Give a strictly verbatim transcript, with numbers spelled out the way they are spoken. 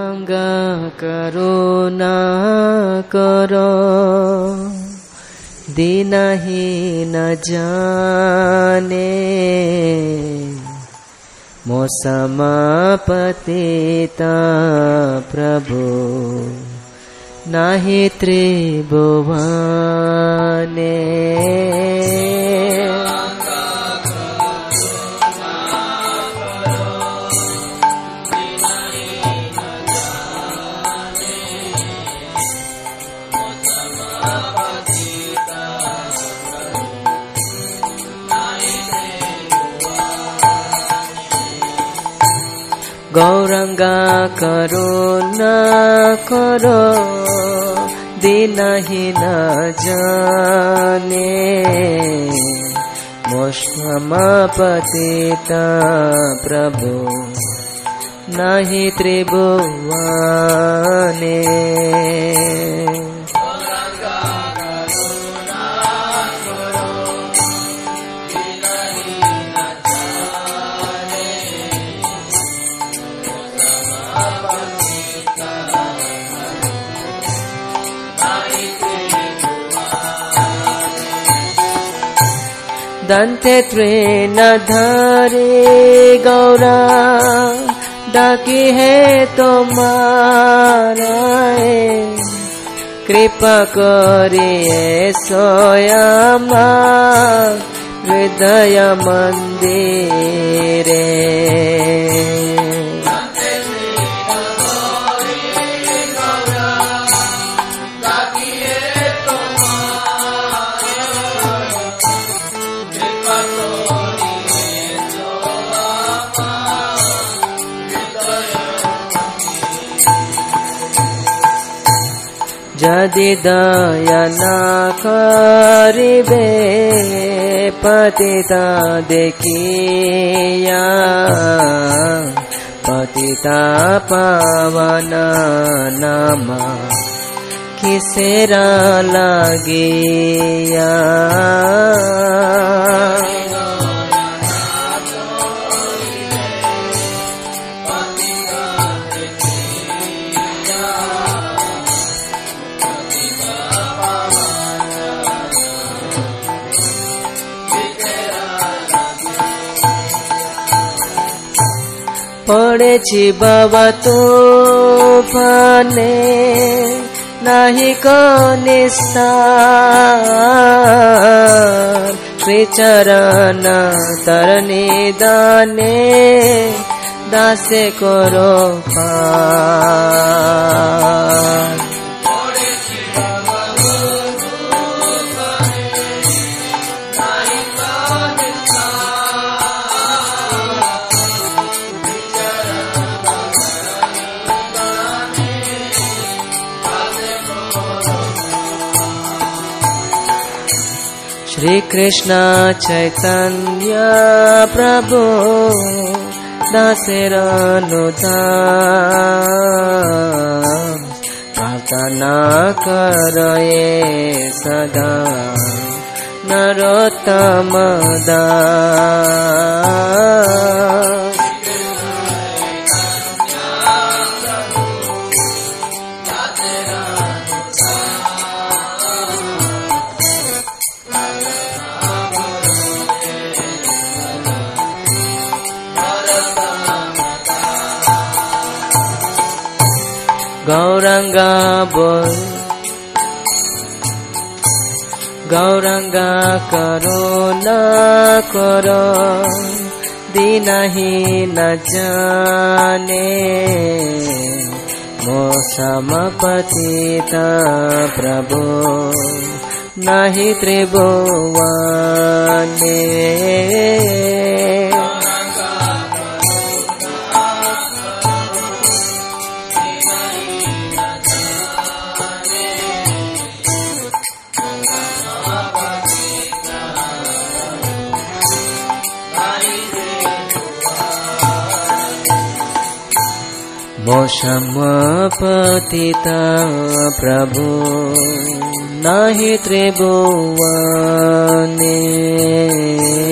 गौरांगा करुणा करो दीनहीन जाने मो समपतिता प्रभु नाही त्रिभुवने। गौरंगा करुणा करो दीनहीन जाने मो समपतिता प्रभु नाही त्रिभुवने। दंते त्रेन धरे गौरा डाकी है तुम्हारा कृपा करिए स्वयं हृदय मंदिरे। यदि दया न करिबे पतिता देखिया पतिता पावन नाम किसेरा लागिया। पड़ेछि बाबा तूफाने नाही को निस्तार श्रीचरण तरनी दाने दासे करो पार। श्री कृष्ण चैतन्य प्रभु दासेर अनुदान प्रार्थना करए सदा नरोत्तम दास। गौरंगा बोल गौरंगा करुणा करो दीनहीन जाने मो समपतिता प्रभु नाही त्रिभुवने। मो समपतिता प्रभु नाही त्रिभुवने।